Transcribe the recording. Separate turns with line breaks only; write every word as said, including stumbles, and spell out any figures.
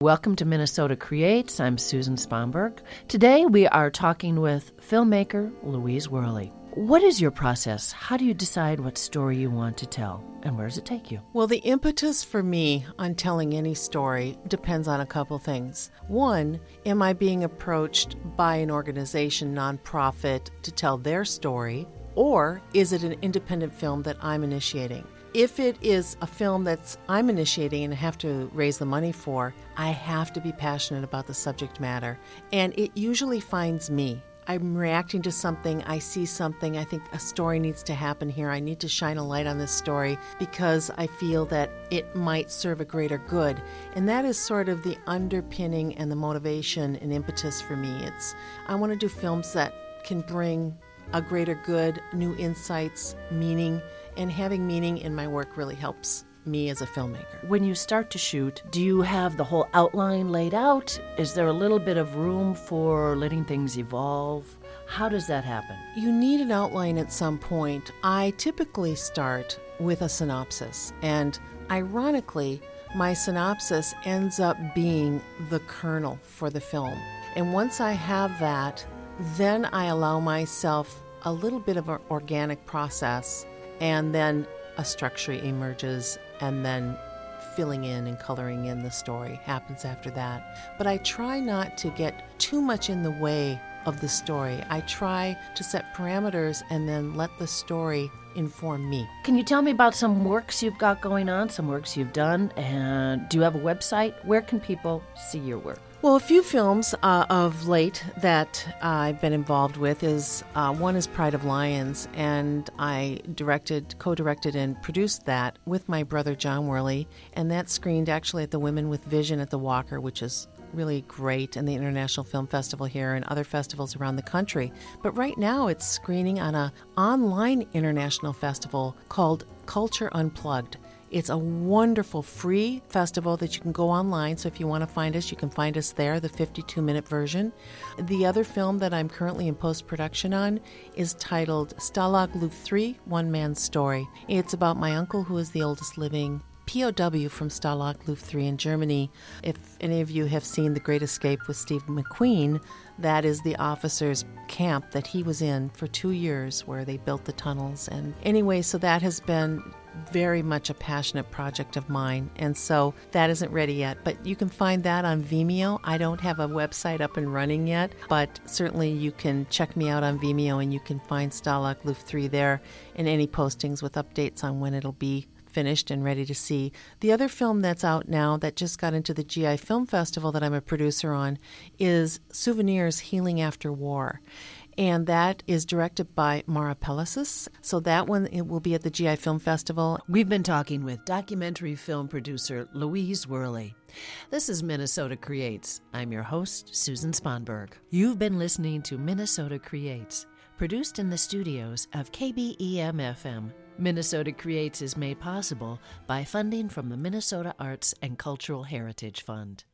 Welcome to Minnesota Creates. I'm Susan Sponberg. Today we are talking with filmmaker Louise Worley. What is your process? How do you decide what story you want to tell, and where does it take you?
Well, the impetus for me on telling any story depends on a couple things. One, am I being approached by an organization, nonprofit, to tell their story, or is it an independent film that I'm initiating? If it is a film that's I'm initiating and have to raise the money for, I have to be passionate about the subject matter. And it usually finds me. I'm reacting to something, I see something, I think a story needs to happen here. I need to shine a light on this story because I feel that it might serve a greater good. And that is sort of the underpinning and the motivation and impetus for me. It's I want to do films that can bring a greater good, new insights, meaning, and having meaning in my work really helps me as a filmmaker.
When you start to shoot, do you have the whole outline laid out? Is there a little bit of room for letting things evolve? How does that happen?
You need an outline at some point. I typically start with a synopsis, and ironically, my synopsis ends up being the kernel for the film. And once I have that, then I allow myself a little bit of an organic process, and then a structure emerges, and then filling in and coloring in the story happens after that. But I try not to get too much in the way of the story. I try to set parameters and then let the story inform me.
Can you tell me about some works you've got going on, some works you've done, and do you have a website? Where can people see your work?
Well, a few films uh, of late that uh, I've been involved with is, uh, one is Pride of Lions, and I directed, co-directed and produced that with my brother John Worley, and that screened actually at the Women with Vision at the Walker, which is really great, and the International Film Festival here and other festivals around the country. But right now it's screening on an online international festival called Culture Unplugged. It's a wonderful free festival that you can go online, so if you want to find us, you can find us there, the fifty-two minute version. The other film that I'm currently in post-production on is titled Stalag Luft three, One Man's Story. It's about my uncle, who is the oldest living P O W from Stalag Luft three in Germany. If any of you have seen The Great Escape with Steve McQueen, that is the officers' camp that he was in for two years where they built the tunnels. And anyway, so that has been very much a passionate project of mine, and so that isn't ready yet, but you can find that on Vimeo. I don't have a website up and running yet, but certainly you can check me out on Vimeo and you can find Stalag Luft three there and any postings with updates on when it'll be finished and ready to see. The other film that's out now that just got into the G I Film Festival that I'm a producer on is Souvenirs Healing After War. And that is directed by Mara Pelisis. So that one, it will be at the G I Film Festival.
We've been talking with documentary film producer Louise Worley. This is Minnesota Creates. I'm your host, Susan Sponberg. You've been listening to Minnesota Creates, produced in the studios of K B E M F M. Minnesota Creates is made possible by funding from the Minnesota Arts and Cultural Heritage Fund.